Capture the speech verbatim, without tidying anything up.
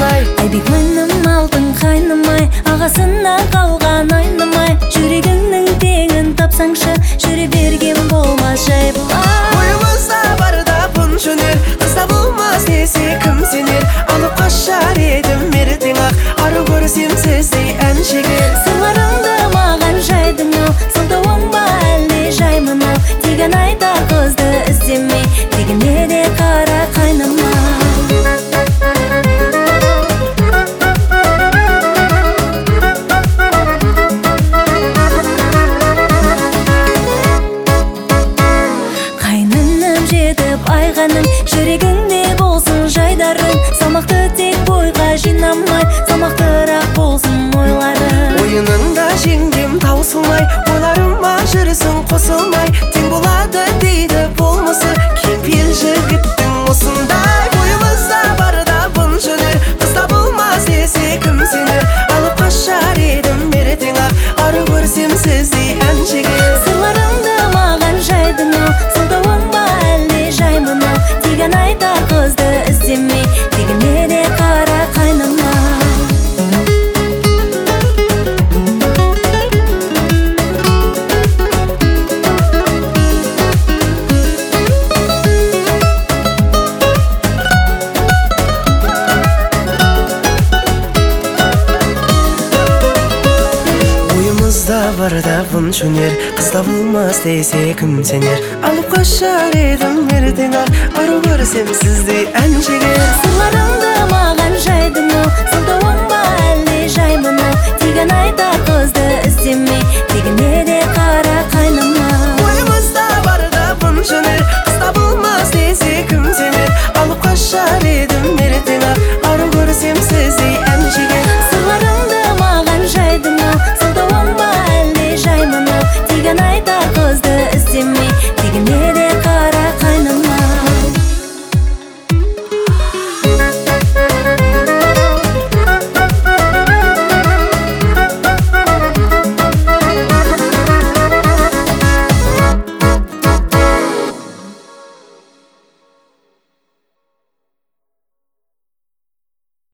таусылмай. Айбек мінім алтын қайнымай, ағасына қалған айнымай. Жүрегіңнің теңін тапсаңшы, жүре берген болмас жай бұлай. Ойымызда барда бұн жөнер, қызда болмас десе кім сенер. Алып қашар едім ертең ақ, ару көрсем сіздей ән шегер. Сырларыңды маған жайдың ау, сылтауың ба әлде жаймын ау. Тегін айтар қызды іздемей, тегіне де қара қайнама. Қайныным жетіп айғаның, жүрегіңде болсын жайдарың. Салмақты тек бойға жинамай, салмақтырақ болсын ойларың. Ойыныңда жеңгем таусылмай, ойларыма жүрсің қосылмай. Тең болады дейді болмысы, кепел жігіттің осындай. Ойымызда барда бұн жөнер, қызда болмас десе кім сенер. Алып қашар едім ертең ақ, ару көрсем сіздей ән шегер. Сырларыңды маған жайдың ау, сылтауың ба әлде жаймын ау. Тегін айтар қызды іздемей, тегіне де қара қайнама. Ойымызда барда бұн жөнер, қызда болмас десе кім сенер. Алып қашар едім ертең ақ, ару көрсем сіздей ән шегер. Сырларыңды маған жай